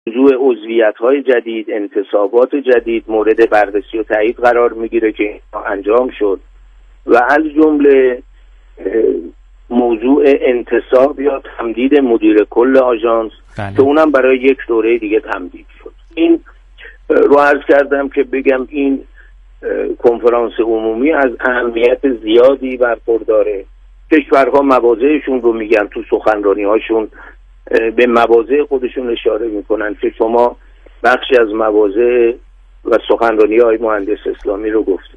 موضوع عضویت‌های جدید، انتصابات جدید مورد بررسی و تایید قرار میگیره که انجام شد و از جمله موضوع انتصاب یا تمدید مدیر کل آژانس که اونم برای یک دوره دیگه تمدید شد. این رو عرض کردم که بگم این کنفرانس عمومی از اهمیت زیادی برخورداره. کشورها مواضعشون رو میگن تو سخنرانی هاشون، به مواضع خودشون اشاره میکنن که شما بخشی از مواضع و سخنرانی های مهندس اسلامی رو گفتید.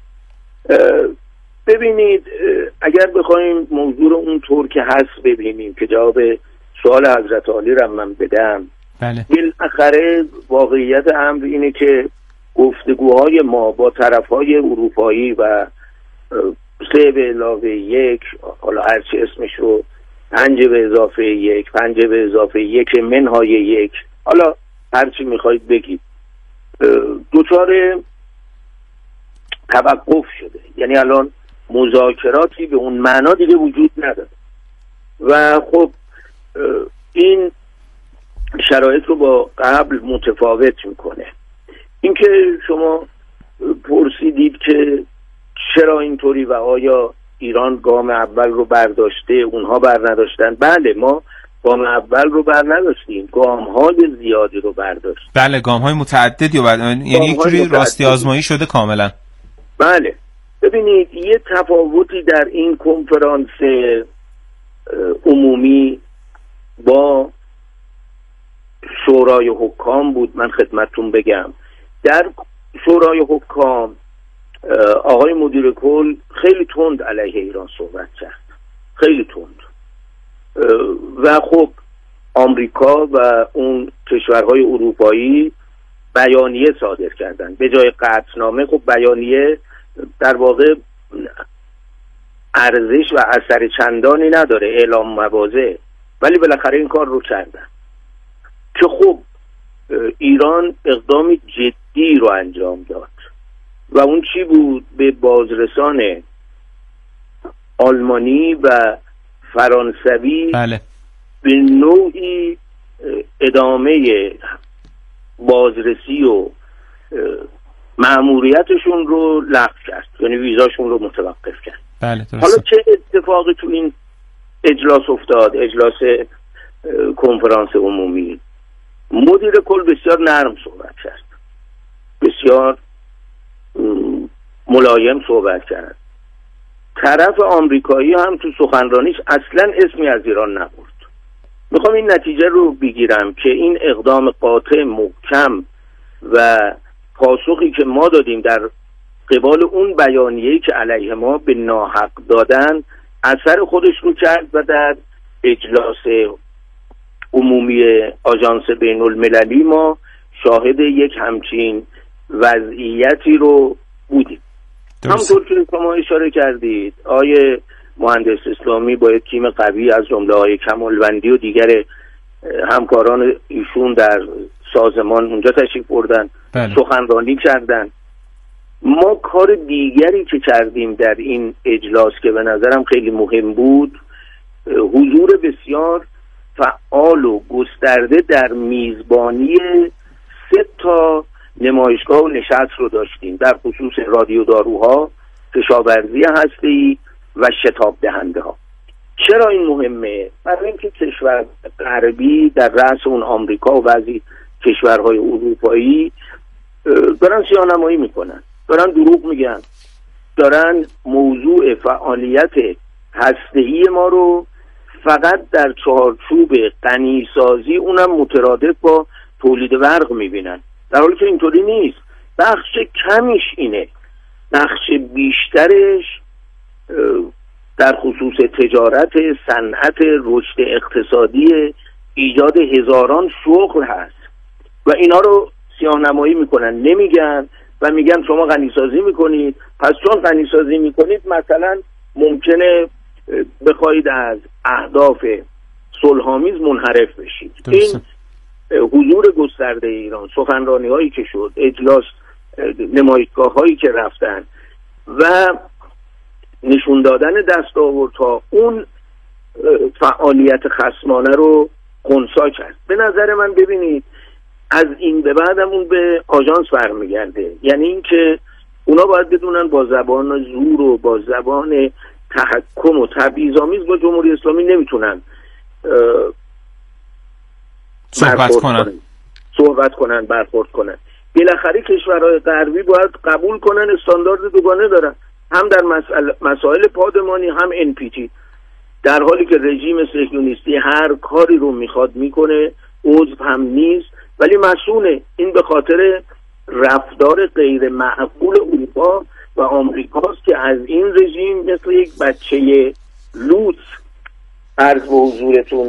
ببینید اگر بخوایم موضوع رو اونطور که هست ببینیم که جواب سوال حضرت عالی رو من بدم، بالاخره واقعیت امر اینه که گفتگوهای ما با طرفهای اروپایی و 3 به علاوه 1، حالا هرچی اسمش رو 5 به اضافه 1، 5 به اضافه 1 منهای 1، حالا هرچی میخواید بگید، دچار توقف شده. یعنی الان مذاکراتی به اون معنا دیگه وجود نداره و خب این شرایط رو با قبل متفاوت میکنه. اینکه شما پرسیدید که چرا اینطوری و آیا ایران گام اول رو برداشته اونها بر نداشتن، بله ما گام اول رو بر نداشتیم، گام‌های زیادی رو برداشتیم. بله گام‌های متعددی رو یعنی یک جوری راستی آزمایی شده کاملا. بله ببینید یه تفاوتی در این کنفرانس عمومی با شورای حکام بود. من خدمتتون بگم در شورای حکام آقای مدیر کل خیلی تند علیه ایران صحبت کرد، خیلی تند، و خب آمریکا و اون کشورهای اروپایی بیانیه صادر کردن به جای قطعنامه. خب بیانیه در واقع ارزش و اثر چندانی نداره، اعلام مواضع، ولی بالاخره این کار رو کردن که خب ایران اقدام جدی رو انجام داد و اون چی بود؟ به بازرسان آلمانی و فرانسوی به نوعی ادامه بازرسی و مأموریتشون رو لغو کرد، یعنی ویزاشون رو متوقف کرد. حالا چه اتفاقی تو این اجلاس افتاد؟ اجلاس کنفرانس عمومی مدیر کل بسیار نرم صحبت کرد، بسیار ملایم صحبت کرد. طرف آمریکایی هم تو سخنرانیش اصلا اسمی از ایران نبرد. میخوام این نتیجه رو بگیرم که این اقدام قاطع محکم و پاسخی که ما دادیم در قبال اون بیانیه‌ای که علیه ما به ناحق دادن اثر خودش رو کرد و در اجلاس عمومی آژانس بین المللی ما شاهد یک همچین وضعیتی رو بودیم. همونطور که شما اشاره کردید آیه مهندس اسلامی با یک تیم قوی از جمله آیه کمالوندی و دیگر همکاران ایشون در سازمان اونجا تشریف بردن، سخنرانی کردن. ما کار دیگری که کردیم در این اجلاس که به نظرم خیلی مهم بود، حضور بسیار فعال و گسترده در میزبانی 3 نمایشگاه و نشست رو داشتیم در خصوص رادیو داروها، کشاورزی هسته‌ای و شتاب دهنده ها. چرا این مهمه؟ برای اینکه کشور غربی در رأس اون آمریکا و بعضی کشورهای اروپایی دارن سیاه‌نمایی میکنن، دارن دروغ میگن، دارن موضوع فعالیت هسته‌ای ما رو فقط در چارچوب غنیسازی، اونم مترادف با تولید برق میبینن، در حالی که اینطوری نیست. بخش کمیش اینه، بخش بیشترش در خصوص تجارت، صنعت، رشد اقتصادی، ایجاد هزاران شغل هست و اینا رو سیاه‌نمایی میکنن، نمیگن و میگن شما غنیسازی میکنید، پس چون غنیسازی میکنید مثلا ممکنه بخواید از اهداف صلح‌آمیز منحرف بشید. این حضور گسترده ایران، سخنرانی هایی که شد، اجلاس، نمایشگاه هایی که رفتن و نشون دادن دستاوردها، اون فعالیت خصمانه رو خنثی کرد. به نظر من ببینید از این به بعد هم اون به آژانس برمیگرده. یعنی این که اونا باید بدونن با زبان زور و با زبان تحکم و تبعیض‌آمیز با جمهوری اسلامی نمیتونن صحبت کنن، برخورد کنن. بالاخره کشورهای غربی باید قبول کنن استاندارد دوگانه دارن، هم در مسائل پادمانی هم NPT، در حالی که رژیم صهیونیستی هر کاری رو میخواد میکنه، عضو هم نیست ولی مسئوله. این به خاطر رفتار غیر معقول اروپا و آمریکاست که از این رژیم مثل یک بچه لوط عرض به حضورتون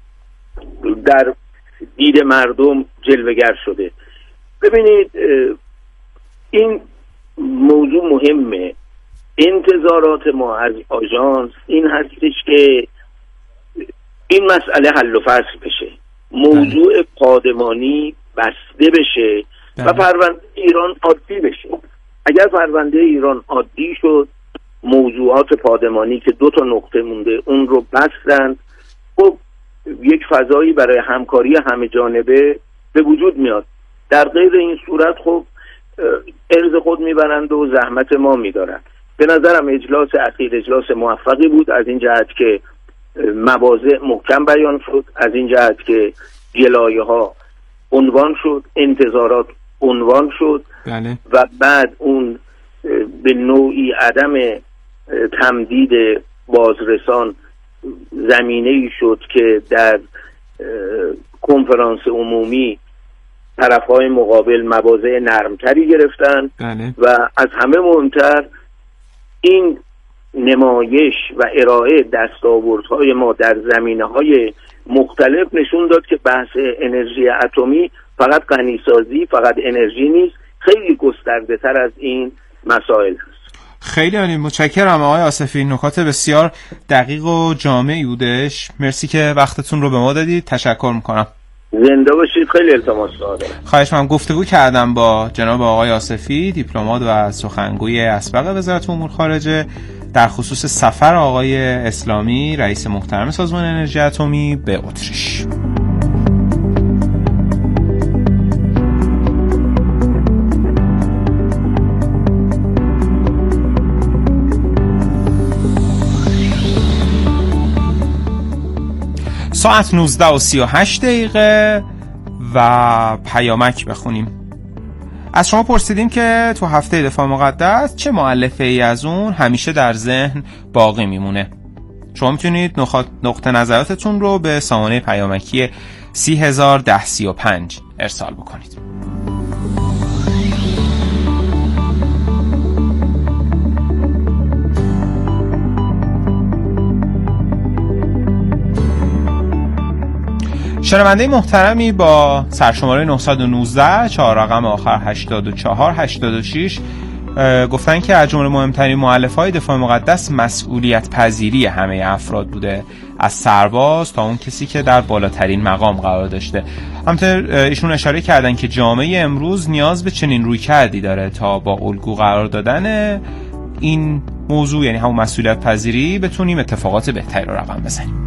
در دید مردم جلوه‌گر شده. ببینید این موضوع مهمه. انتظارات ما از آژانس این هستش که این مسئله حل و فصل بشه، موضوع پادمانی بسته بشه و پرونده ایران عادی بشه. اگر پرونده ایران عادی شد، موضوعات پادمانی که 2 نقطه مونده اون رو بستند، خب یک فضایی برای همکاری همه جانبه به وجود میاد. در غیر این صورت خب ارز خود میبرند و زحمت ما میدارند. به نظرم اجلاس اخیر اجلاس موفقی بود، از این جهت که مواضع محکم بیان شد، از این جهت که گلایه ها عنوان شد، انتظارات عنوان شد. بله. و بعد اون به نوعی عدم تمدید بازرسان زمینه‌ای شد که در کنفرانس عمومی طرف‌های مقابل مواضع نرمتری گرفتن. بله. و از همه مهمتر این نمایش و ارائه دستاوردهای ما در زمینه‌های مختلف نشون داد که بحث انرژی اتمی فقط غنیسازی، فقط انرژی نیست، خیلی گسترده تر از این مسائل است. خیلی عالی، متشکرم آقای آصفی، نکات بسیار دقیق و جامعی بودش. مرسی که وقتتون رو به ما دادید. تشکر میکنم. زنده باشید. خیلی التماس دارم. خواهش می‌کنم. گفتگو کردم با جناب آقای آصفی، دیپلمات و سخنگوی اسبق وزارت امور خارجه، در خصوص سفر آقای اسلامی رئیس محترم سازمان انرژی اتمی به اتریش. ساعت 19:38 و پیامک بخونیم. از شما پرسیدیم که تو هفته دفاع مقدس چه مؤلفه ای از اون همیشه در ذهن باقی میمونه. شما میتونید نقطه نظراتتون رو به سامانه پیامکی 301035 ارسال بکنید. شنونده محترمی با سرشماره 919 4 رقم آخر 8486 گفتن که از جمله مهمترین مؤلفه‌های دفاع مقدس مسئولیت پذیری همه افراد بوده، از سرباز تا اون کسی که در بالاترین مقام قرار داشته. همینطور ایشون اشاره کردن که جامعه امروز نیاز به چنین رویکردی داره تا با الگو قرار دادن این موضوع، یعنی همون مسئولیت پذیری، بتونیم اتفاقات بهتری رو رقم بزنیم.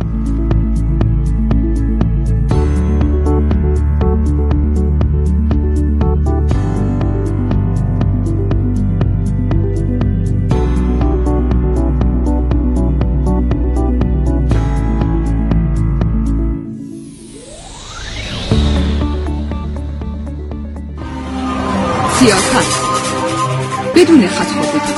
سیاست بدون خطابگی.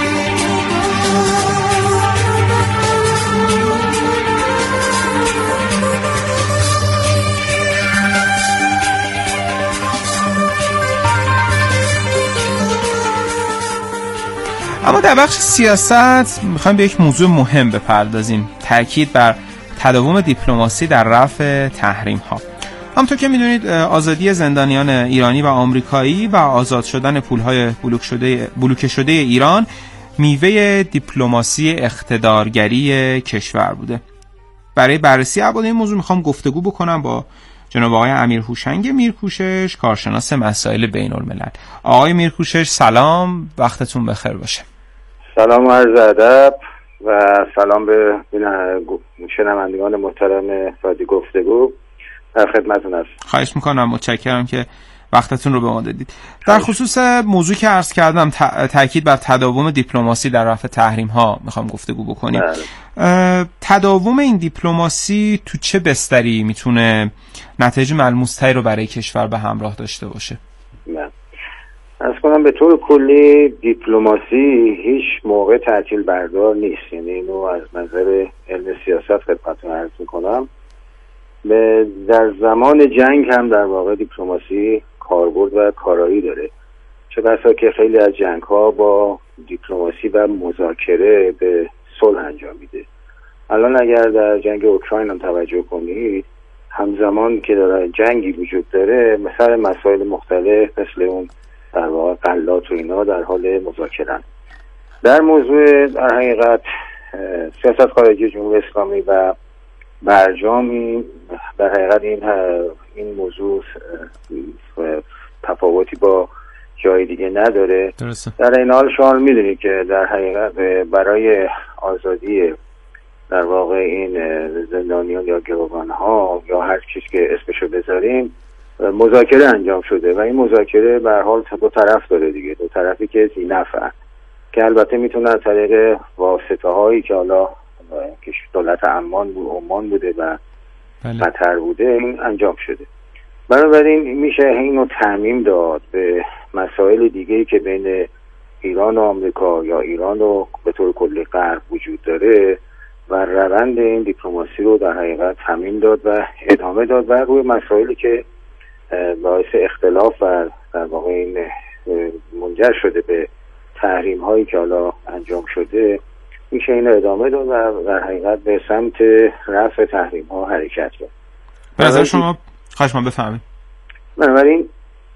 اما در بخش سیاست میخوایم به یک موضوع مهم بپردازیم، تاکید بر تداوم دیپلماسی در رفع تحریم ها. همونطور که میدونید آزادی زندانیان ایرانی و آمریکایی و آزاد شدن پولهای بلوکه شده ایران میوه دیپلماسی اقتدارگری کشور بوده. برای بررسی ابعاد این موضوع میخوام گفتگو بکنم با جناب آقای امیر هوشنگ میرکوشش، کارشناس مسائل بین الملل. آقای میرکوشش سلام، وقتتون بخیر باشه. سلام و عرض ادب و سلام به شنوندگان محترم رادیو گفتگو. در خدمتتون هستم. خواهش میکنم، متشکرم که وقتتون رو به ما دادید. در خصوص موضوع که عرض کردم، تاکید بر تداوم دیپلماسی در رفع تحریم ها میخوام گفتگو بکنیم. تداوم این دیپلماسی تو چه بستری میتونه نتایج ملموس‌تری رو برای کشور به همراه داشته باشه؟ از کنم به طور کلی دیپلماسی هیچ موقع تعطیل بردار نیست، یعنی اینو از نظر علم سیاست خدمتتون عرض میکنم. در زمان جنگ هم در واقع دیپلماسی کاربرد و کارایی داره، چه بسا که خیلی از جنگ ها با دیپلماسی و مذاکره به صلح انجام میده. الان اگر در جنگ اوکراین هم توجه کنید، همزمان که داره جنگی وجود داره، مثلا مسائل مختلف مثل اون در واقع غلات و اینا در حال مذاکره. در موضوع در حقیقت سیاست خارجی جمهوری اسلامی و برجامی، در حقیقت این موضوع تفاوتی با جای دیگه نداره. درسته. در این حال شما میدونید که در حقیقت برای آزادی در واقع این زندانیان یا گروگان ها یا هر چیزی که اسمشو بذاریم مذاکره انجام شده و این مذاکره به هر حال دو طرف داره دیگه، دو طرفی که ذی‌نفعن، که البته میتونه از طریق واسطه هایی که حالا که دولت عمان بوده و قطر بوده این انجام شده. بنابراین میشه اینو تعمیم داد به مسائل دیگه‌ای که بین ایران و آمریکا یا ایران و به طور کلی غرب وجود داره و روند این دیپلماسی رو در حقیقت تعمیم داد و ادامه داد و روی مسائلی که باعث اختلاف و در واقع این منجر شده به تحریم هایی که حالا انجام شده میشه اینو ادامه داد و در حقیقت به سمت رفع تحریم ها حرکت کرد. به نظر شما خواهش من بفهمید. بنابراین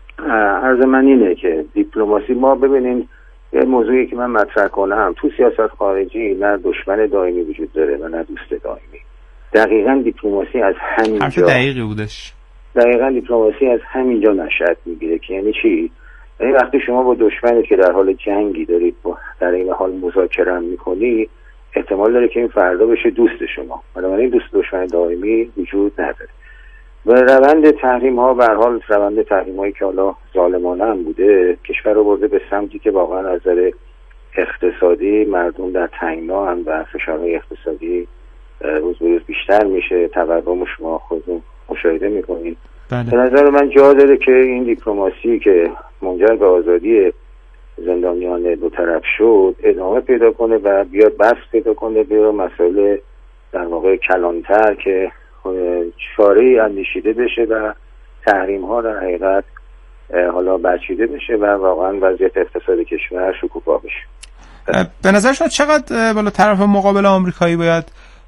عرض من اینه که دیپلماسی، ما ببینین یه موضوعی که من مطرح کنم، تو سیاست خارجی نه دشمن دائمی وجود داره و نه دوست دائمی. دقیقاً دیپلماسی از همینجا، حرف دقیقی بودش، دقیقاً دیپلماسی از همینجا نشأت میگیره که یعنی چی؟ یعنی وقتی شما با دشمنی که در حال جنگی دارید در این حال مذاکره میکنی، احتمال داره که این فردا بشه دوست شما، بنابراین دوست دشمن دائمی وجود نداره. و روند تحریم ها به هر حال روند تحریم هایی که حالا ظالمانه هم بوده، کشور رو برده به سمتی که واقعا از نظر اقتصادی مردم در تنگنا هم و فشارهای اقتصادی روز به روز بیشتر میشه. تورم شما خودتون مشاهده میکنید. به نظر من جا داره که این دیپلماسی که منجر به آزادی زندانیان دو طرف شد ادامه پیدا کنه و بیاد بحث پیدا کنه به مسائل در واقع کلانتر که چاره‌ای اندیشیده بشه و تحریم ها در حقیقت حالا برچیده بشه و واقعا وضعیت اقتصادی کشور شکوفا بشه. به نظر شما چقدر بالا طرف مقابل آمریکایی باید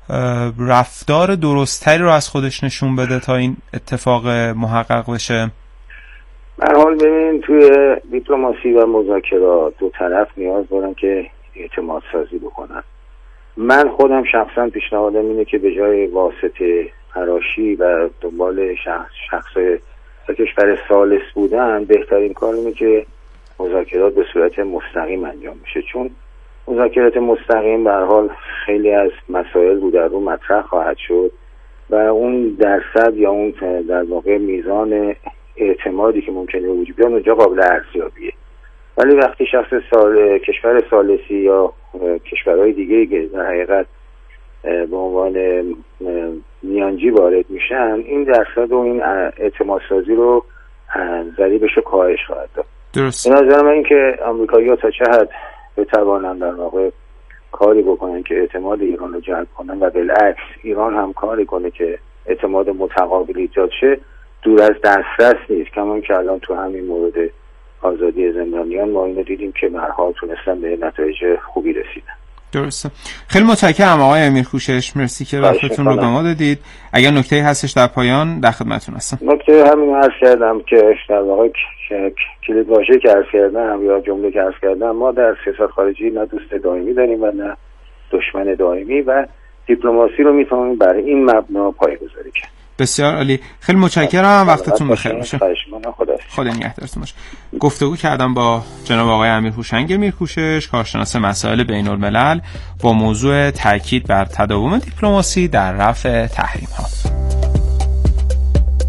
رفتار درستری رو از خودش نشون بده تا این اتفاق محقق بشه؟ به هر حال ببینید توی دیپلماسی و مذاکرات دو طرف نیاز دارن که اعتماد سازی بکنن. من خودم شخصا پیشنهادم اینه که به جای واسطه تراشی و دنبال شخص کشور ثالث بودن، بهترین کار اینه که مذاکرات به صورت مستقیم انجام بشه، چون مذاکرات مستقیم به هر حال خیلی از مسائل رو در رو مطرح خواهد شد و اون درصد یا اون در واقع میزان اعتمادی که ممکنه وجود بیاد اونجا قابل ارزیابیه. ولی وقتی کشور ثالثی یا کشورهای دیگه که در حقیقت به عنوان میانجی وارد میشن، این درصد و این اعتماد سازی رو ضریبش رو کاهش خواهد داد. درست. به نظر من این که آمریکایی‌ها تا چه حد بتوانن در واقع کاری بکنن که اعتماد ایران رو جلب کنن و بالعکس ایران هم کاری کنه که اعتماد متقابل ایجاد شه، دور از دسترس نیست. کما که الان تو همین مورد آزادی زندانیان ما اینو دیدیم که به هر حال تونستن به نتایج خوبی رسیدن. درسته. خیلی متشکرم آقای امیرکوشش، مرسی که وقتتون رو به ما دادید. اگر نکته‌ای هستش در پایان در خدمتتون هستم. نکته همین عرض کردم که در واقع کلیدواژه که عرض کردم یا جمله که عرض کردم، ما در سیاست خارجی نه دوست دائمی داریم و نه دشمن دائمی و دیپلماسی رو میتونیم برای این مبنا پایه‌گذاری کنیم. بسیار عالی، خیلی متشکرم، وقتتون بخیر باشه. خدا نگهدارتون باشه. گفتگو کردم با جناب آقای امیرهوشنگ میرکوشش، کارشناس مسائل بین الملل، با موضوع تاکید بر تداوم دیپلماسی در رفع تحریم ها.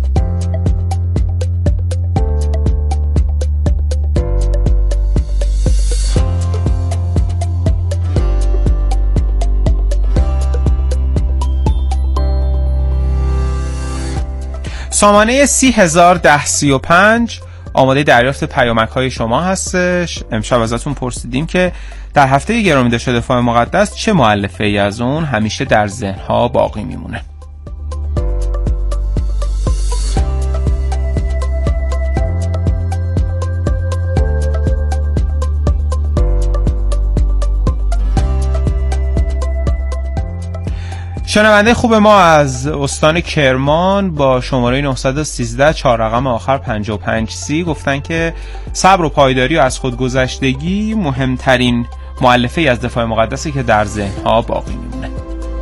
سامانه 30,1035 آماده دریافت پیامک‌های شما هستش. امشب ازتون پرسیدیم که در هفته گرامی داشته دفاع مقدس چه مؤلفه‌ای از اون همیشه در ذهن‌ها باقی میمونه. شنونده خوب ما از استان کرمان با شماره 913 4 رقم آخر 5530 گفتن که صبر و پایداری و از خودگذشتگی مهمترین مؤلفه‌ای از دفاع مقدسی که در ذهن‌ها باقی میمونه.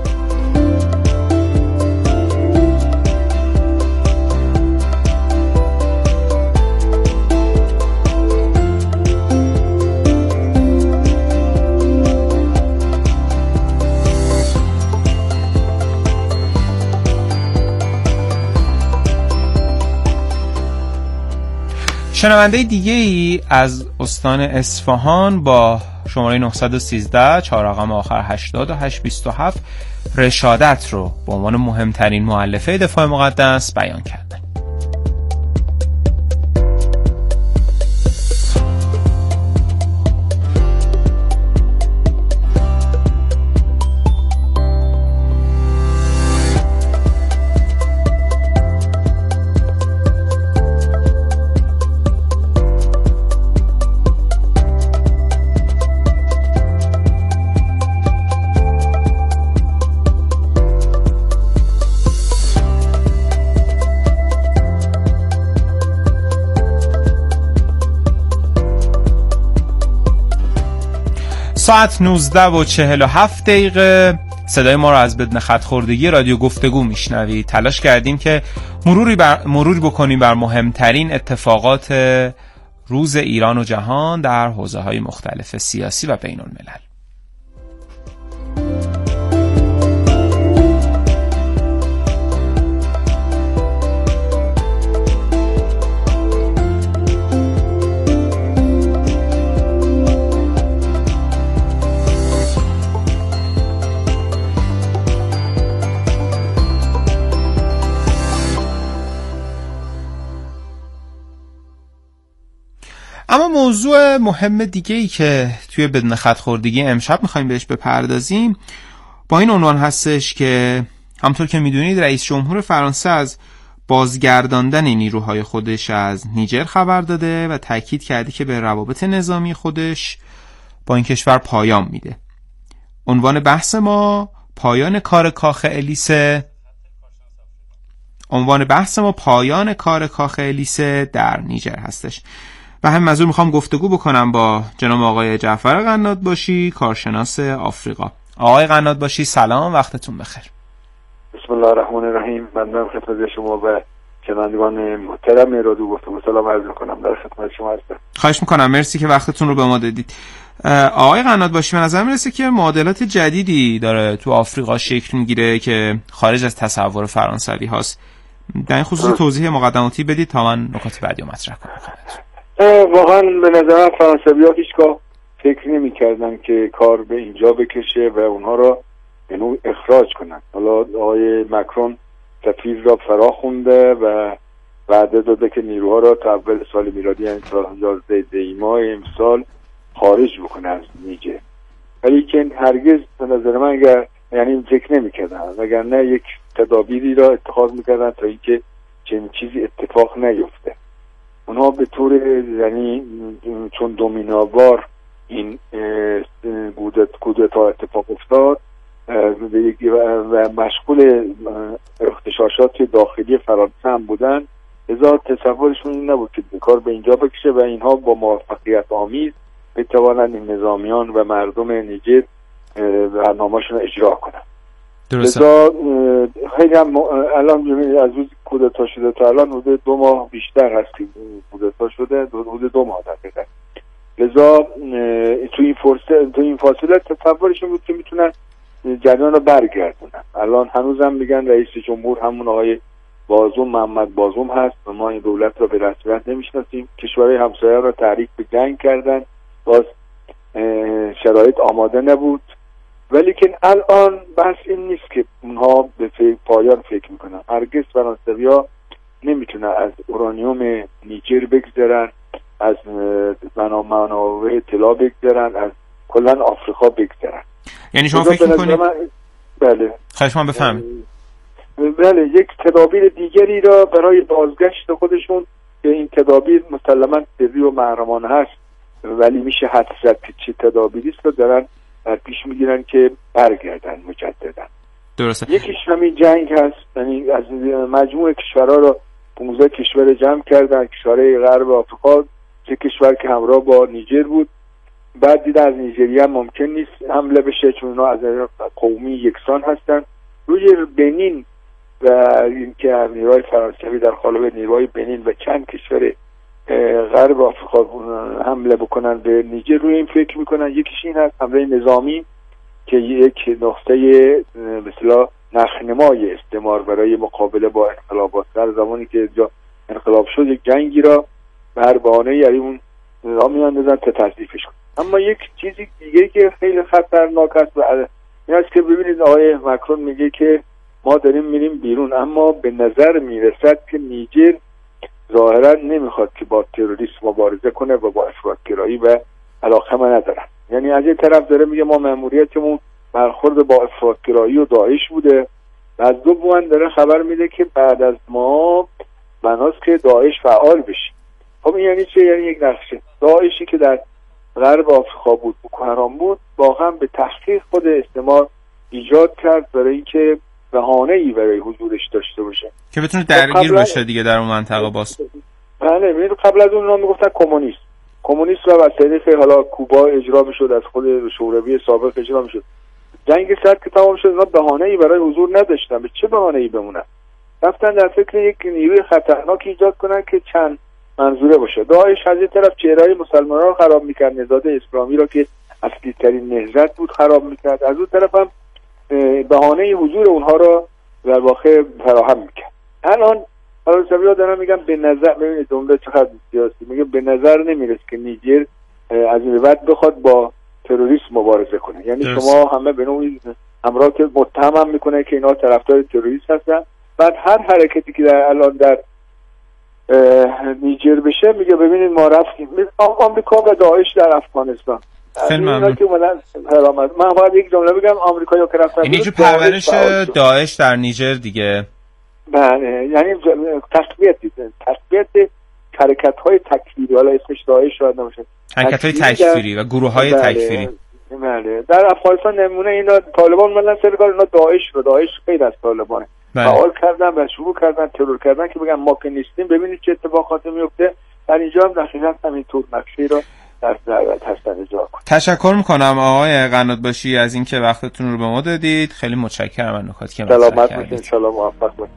شنونده دیگه ای از استان اصفهان با شماره 913 4 رقم آخر 8827 رشادت رو به عنوان مهمترین مؤلفه دفاع مقدس بیان کرده. ساعت 19:47 صدای ما رو از بدن خط‌خوردگی رادیو گفتگو میشنوید. تلاش کردیم که مروری بکنیم بر مهمترین اتفاقات روز ایران و جهان در حوزه‌های مختلف سیاسی و بین الملل. اما موضوع مهم دیگه‌ای که توی بدون خط‌خوردگی امشب می‌خوایم بهش بپردازیم با این عنوان هستش که همطور که می‌دونید رئیس جمهور فرانسه از بازگرداندن نیروهای خودش از نیجر خبر داده و تاکید کرده که به روابط نظامی خودش با این کشور پایان میده. عنوان بحث ما پایان کار کاخ الیسه در نیجر هستش. و هم منظور میخوام گفتگو بکنم با جناب آقای جعفر قنادباشی، کارشناس آفریقا. آقای قنادباشی سلام، وقتتون بخیر. بسم الله الرحمن الرحیم. من خدمت شما و شنوندگان محترم رادیو گفتگو سلام عرض میکنم. در خدمت شما هستم. خواهش میکنم، مرسی که وقتتون رو به ما دادید. آقای قنادباشی، به نظر میرسه که معادلات جدیدی داره تو آفریقا شکل میگیره که خارج از تصور فرانسوی هاست. در این خصوص توضیح مقدماتی بدید تا من نکات بعدی رو مطرح کنم. واقعا به نظر فرانسوی‌ها هیچگاه فکر نمی‌کردن که کار به اینجا بکشه و اونها را به نوع اخراج کنن. حالا آقای مکرون سفیر را فرا خونده و وعده داده که نیروها را تا اول سال میلادی یعنی تا 11 دی ماه امسال خارج بکنه از نیجر. ولی که هرگز به نظر من اگر یعنی فکر نمی‌کردن، وگرنه یک تدابیری را اتخاذ می‌کردن تا اینکه چنین چیزی اتفاق نیفته. اونها به طور یعنی چون دومیناوار این کودتا اتفاق افتاد و مشغول اغتشاشات داخلی فرانسه هم بودن، لذا تصورشون این نبود که کار به اینجا بکشه و اینها با موفقیت آمیز بتوانند این نظامیان و مردم نیجر برنامه‌شون رو اجرا کنن. لذا خیلی هم الان از روز کودتا شده تا الان حدود 2 ماه بیشتر هست که کودتا شده، حدود 2 ماه دقیقا. لذا تو این فاصله تصورشون بود که میتونن جریان رو برگردونن. الان هنوزم میگن رئیس جمهور همون آقای بازوم، محمد بازوم هست و ما این دولت رو به رسمیت نمیشناسیم. کشورهای همسایه رو تحریک به جنگ کردن، باز شرایط آماده نبود. ولی که الان بحث این نیست که اونها به پایان فکر میکنن. هرگز فرانسوی‌ها نمیتونن از اورانیوم نیجر بگذرن، از منابع طلا بگذرن، از کلا آفریقا بگذرن. یعنی شما فکر می‌کنید بله خواهش من بفهمید بله یک تدابیر دیگری را برای بازگشت خودشون که این تدابیر مسلماً سری و محرمانه هست ولی میشه حدس زد که چه تدابیری است رو دارن پیش میگیرن که برگردن مجددا. درسته. یکیش همین جنگ هست، یعنی از مجموع کشورها رو 15 کشور جمع کردن، کشورهای غرب آفریقا، چه کشور که همراه با نیجر بود. بعد دیدن از نیجریه هم ممکن نیست حمله بشه چون اونا از قومی یکسان هستن. روی بنین و اینکه نیروهای فرانسوی در قالب نیروهای بنین و چند کشور غرب آفریقا حمله بکنن به نیجر، روی این فکر میکنن. یکیش این هست حمله نظامی که یک نقطه مثلا نخنمای استعمار برای مقابله با انقلابات در زمانی که اینجا انقلاب شد یک جنگی را به هر بهانه‌ای یعنی اون نظام میاندازن تا تضعیفش کنن. اما یک چیزی دیگه که خیلی خطرناک است و این است که ببینید آقای مکرون میگه که ما داریم میریم بیرون، اما به نظر میرسد که نیجر ظاهرا نمیخواد که با تروریسم مبارزه کنه و با افراط‌گرایی و علاقه من ندارن. یعنی از این طرف داره میگه ما مأموریتمون برخورد با افراط‌گرایی و داعش بوده و از دو بوان داره خبر میده که بعد از ما بناست که داعش فعال بشه. خب این یعنی چه؟ یعنی یک نقشه داعشی که در غرب آفریقا بود، بوکو حرام بود، واقعا به تحقیق خود استعمار ایجاد کرد برای اینکه بهانه‌ای برای حضورش داشته باشه که بتونه درگیر بشه دیگه در اون منطقه باز. بله می‌بینید قبل از اون اونا میگفتن کمونیست و وسایلی که حالا کوبا اجرا میشد، از خود شوروی سابق اجرا میشد. جنگ سرد که تمام شد اونا بهانه‌ای برای حضور نداشتن. به چه بهانه‌ای بمونن؟ رفتن در فکر یک نیروی خطرناک ایجاد کنن که چند منظوره باشه. داعش از این طرف چهره‌های مسلمان‌ها رو خراب می‌کرد، نهضت اسلامی را که اصلی‌ترین نهضت بود خراب می‌کرد. از اون طرف هم بهانه حضور اونها رو در واقع فراهم می‌کرد. الان فرانسوی‌ها دارن میگن به نظر، ببینید جمله چقدر سیاسی، میگه به نظر نمیرسه که نیجر از این بعد بخواد با تروریسم مبارزه کنه. یعنی شما همه به نوعی همراه که متهم هم میکنه که اینا طرفدار تروریسم هستن. بعد هر حرکتی که در الان در نیجر بشه میگه ببینید ما رفتیم آمریکا و داعش در افغانستان. خیلی ممنون. من باید یک جمله بگم، آمریکایی‌ها که رفتن این جو پرورش داعش در نیجر دیگه. بله یعنی تقویت حرکت‌های تکفیری، حالا اسمش داعش شاید نباشه، حرکت‌های تکفیری و گروه‌های تکفیری. بله در افغانستان نمونه اینا طالبان مدن سر کار اینا داعش غیر از طالبانه. فعال کردن و شروع کردن ترور کردن که بگن ما که نیستیم. ببینید چه اتفاقاتی میفته. در اینجا هم دقیقاً همین طور نقشه رو در هستن اجرا کنید. تشکر میکنم آقای قنات‌باشی از اینکه وقتتون رو به ما دادید. خیلی متشکرم از نکاتی که مطرح کردید. سلامت باشید، ان شاء الله موفق باشید.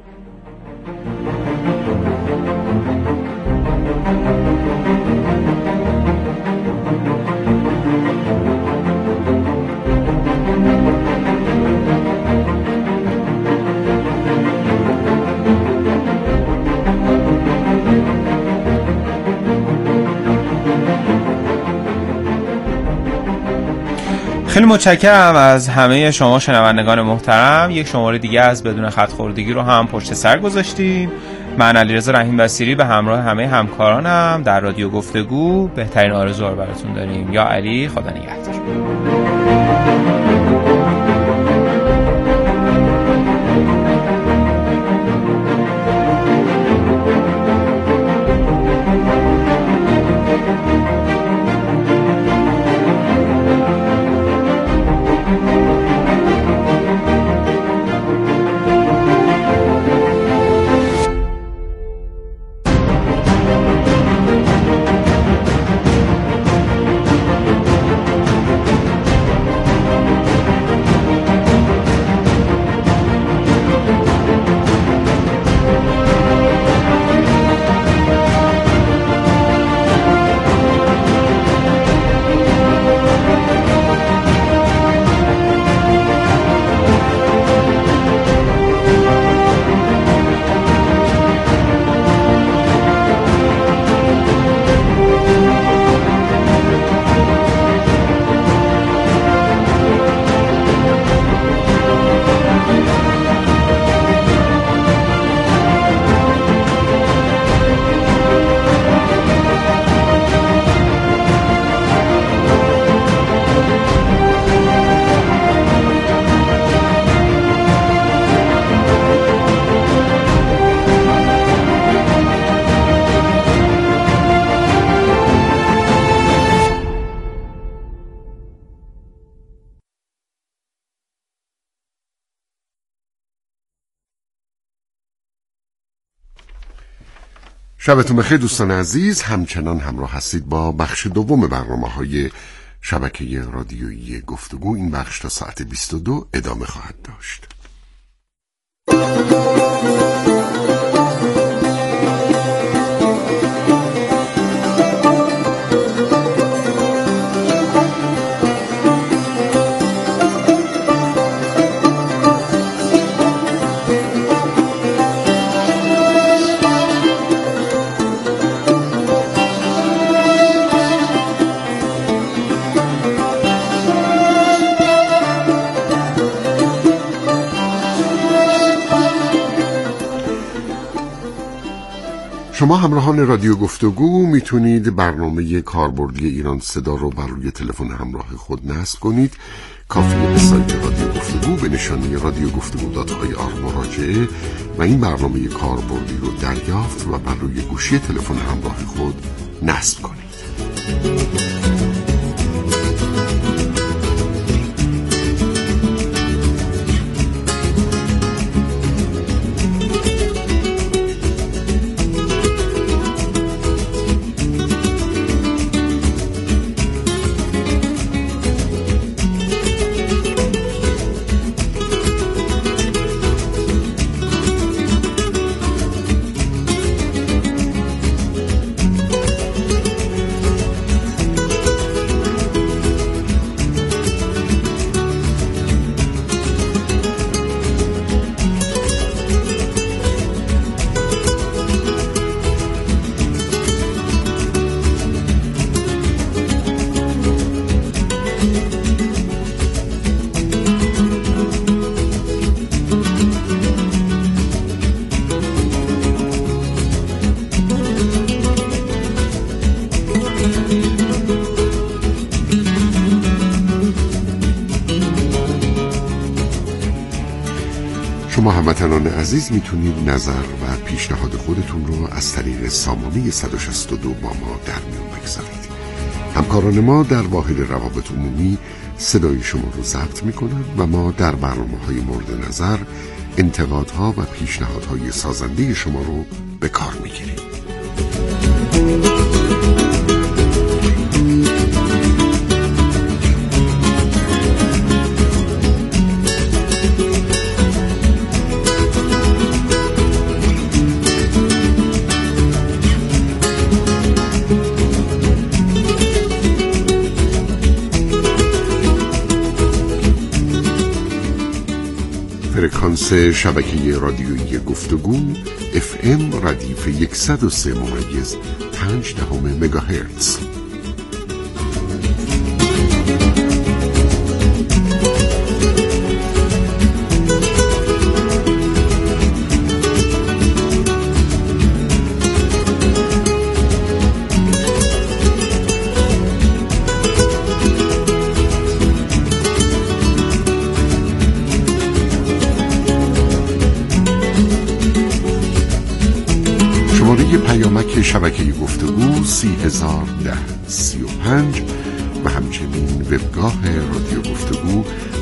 خیلی متشکرم از همه شما شنوندگان محترم. یک شماره دیگه از بدون خط خوردگی رو هم پشت سر گذاشتیم. من علیرضا رحیم بصیری به همراه همه همکارانم در رادیو گفتگو بهترین آرزوها رو براتون داریم. یا علی، خدا نگهدار. شبتون بخیر دوستان عزیز، همچنان همراه هستید با بخش دوم برنامه‌های شبکه رادیویی گفتگو. این بخش تا ساعت 22 ادامه خواهد داشت. شما همراهان رادیو گفتگو میتونید برنامه کاربردی ایران صدا رو بر روی تلفن همراه خود نصب کنید. کافیه به سایت رادیو گفتگو به نشانی radioguftego.ir مراجعه و این برنامه کاربردی رو دریافت و بر روی گوشی تلفن همراه خود نصب کنید. شما هموطنان عزیز میتونید نظر و پیشنهاد خودتون رو از طریق سامانه 162 با ما در میون بگذارید. همکاران ما در واحد روابط عمومی صدای شما رو ضبط میکنن و ما در برنامه‌های مورد نظر انتقادها و پیشنهادهای سازنده شما رو به کار میگیریم. فرکانس شبکه رادیویی گفتگو FM ردیف 103.5 مگاهرتز. پیامک شبکه گفتگو 301035 و همچنین وبگاه رادیو گفتگو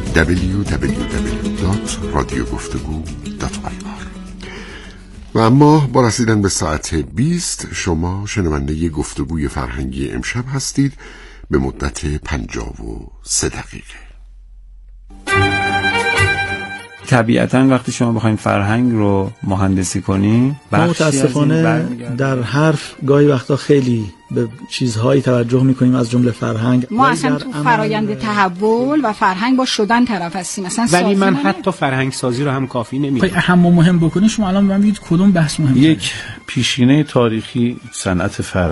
www.radioguftagu.ir. و اما با رسیدن به ساعت 20 شما شنونده گفتگوی فرهنگی امشب هستید به مدت 53 دقیقه. طبیعتاً وقتی شما بخواید فرهنگ رو مهندسی کنی متاسفانه در حرف گاهی وقتا خیلی به چیزهایی توجه میکنیم از جمله فرهنگ. ما اصلا تو فرایند تحول و فرهنگ با شدن طرف هستیم. ولی من حتی فرهنگ سازی رو هم کافی نمیدونم. اهم و مهم بکنید شما الان به من بگید کدوم بحث مهمه؟ یک پیشینه تاریخی صنعت فرهنگ